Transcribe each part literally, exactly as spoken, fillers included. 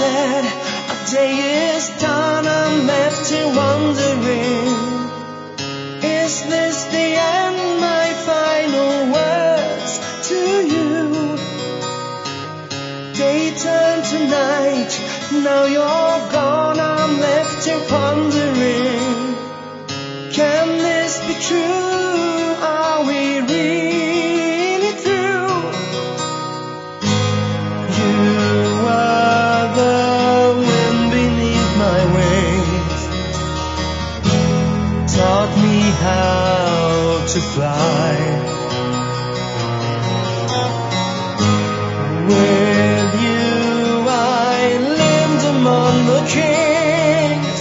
said, our day is done, I'm left here wondering, is this the end, my final words to you? Day turned to night, now you're gone, I'm left here pondering, can this be true? Are we really through? You are the wind beneath my wings, taught me how to fly. With you I lived among the kings.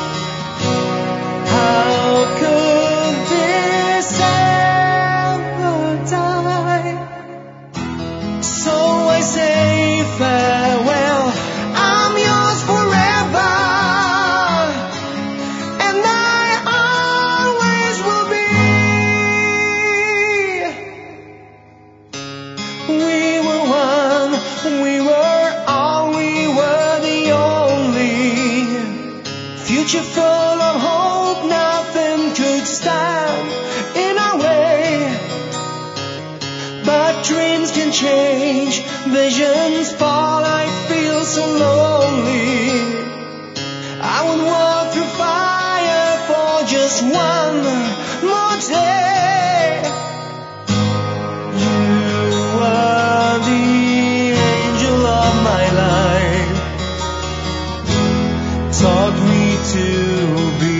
How could this ever die? So I say farewell, I'm yours forever, and I always will be. We were one, we were all, we were the only. Future full of hope, nothing could stand in our way. But dreams can change, visions fall, I feel so lonely. I would walk through fire for just one more day. You are the angel of my life, taught me to be